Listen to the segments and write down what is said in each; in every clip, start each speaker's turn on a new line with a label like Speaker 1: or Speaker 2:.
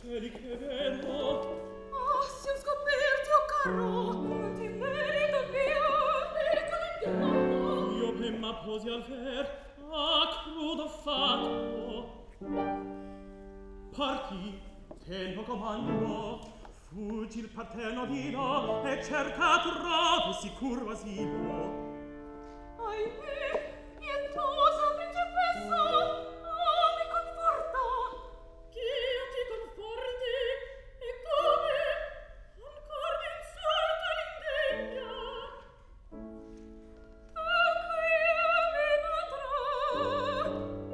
Speaker 1: cieli che vedo.
Speaker 2: Ah, si ho scoperti, oh caro, non ti merito mio, merito.
Speaker 1: Io ben m'apposi al ver, a crudo fatto. Parti, te lo comando, fuggi il paterno dino, e cerca trove sicuro asilo.
Speaker 2: Ahimè, pietosa principessa, oh, mi conforta.
Speaker 1: Chi ti conforti, e come ancor m'insulta l'indegna?
Speaker 2: Tu qui mi andrà,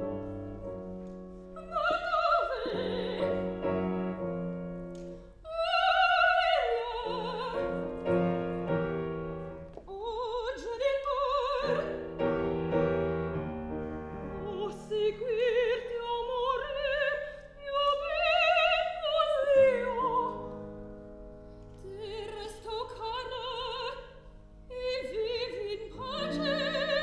Speaker 2: ma dove? Oh, genitor, oh, seguirti o morir, io vivo all'io. Ti resto cara e vivi in pace.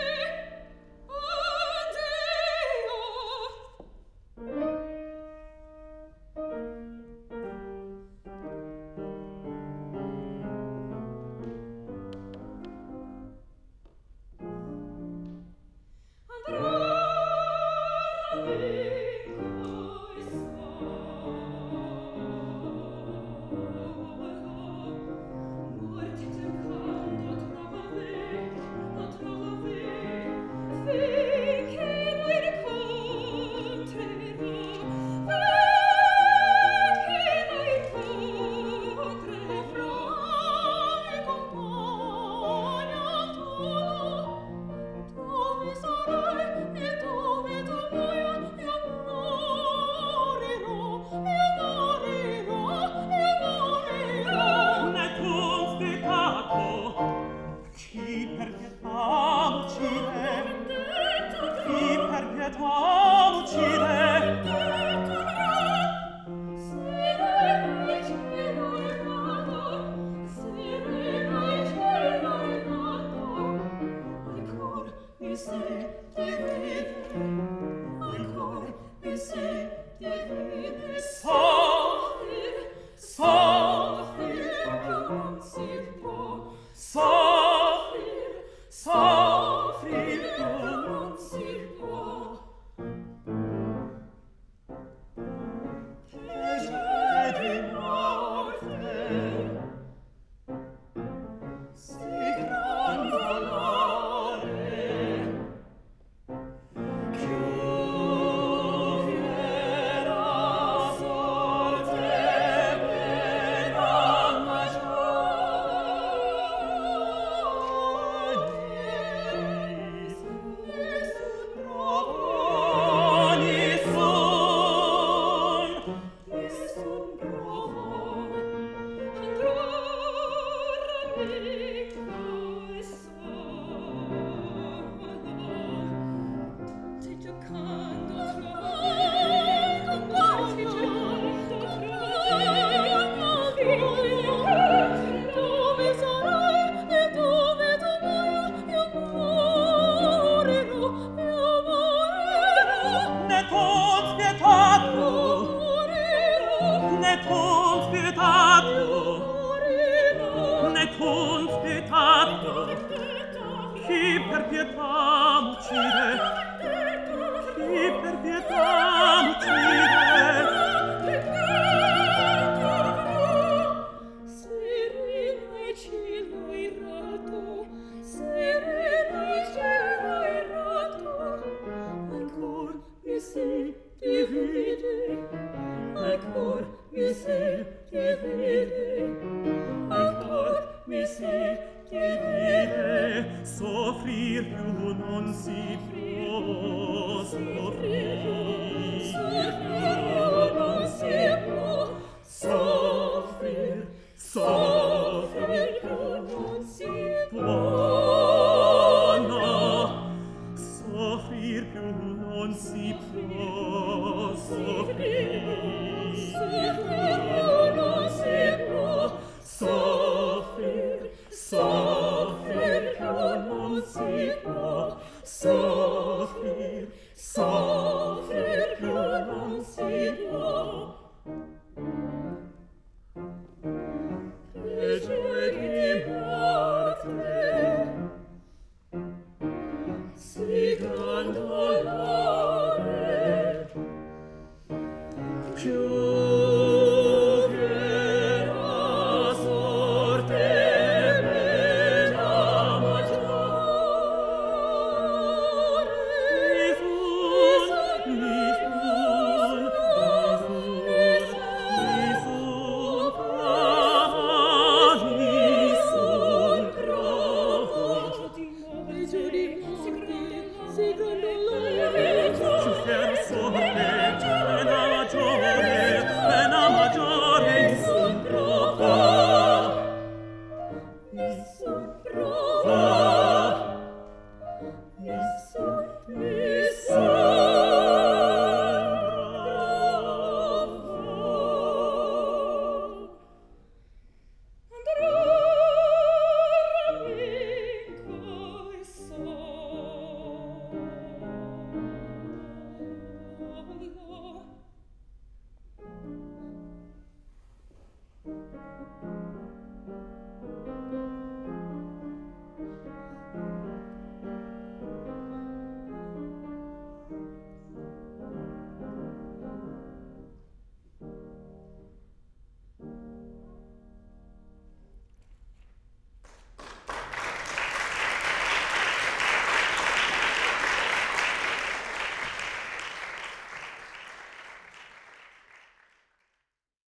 Speaker 2: Dove sarai e dove tu muoia, io morirò.
Speaker 1: Ne tu spiegato, chi per pietà m'uccide? Chi per pietà m'uccide?
Speaker 2: Serena il cielo è nato, serena il cielo è nato. Ancor mi sente vivere, ancor mi sente vivere. Soffrir, soffrir, più non si può. Soffrir, soffrir, più non si può. Che c'è di morte, sì gran dolore, più fiera sorte pena nessun provo, andrò ramico e solo, ti giocando trovai, ti giocando trovai, dove sarai e dove tu muoia, io morirò, io morirò.
Speaker 1: Ne tu spietato,
Speaker 2: Morirò,
Speaker 1: ne tu spietato,
Speaker 2: morirò.
Speaker 1: ne tu spietato, chi per pietà m'uccide? Chi per pietà m'uccide?
Speaker 2: Serena il cielo irato, serena il cielo irato. Ancor mi si divide, ancor mi si divide, ancor mi si divide.
Speaker 1: Soffrir più non si può, soffrir
Speaker 2: Soffrir non si può, soffrir, soffrir non si può.
Speaker 1: no, soffrir più non si può, soffrir,
Speaker 2: Soffrir non si può, soffrir, soffrir non si può, soffrir, soffrir non si può.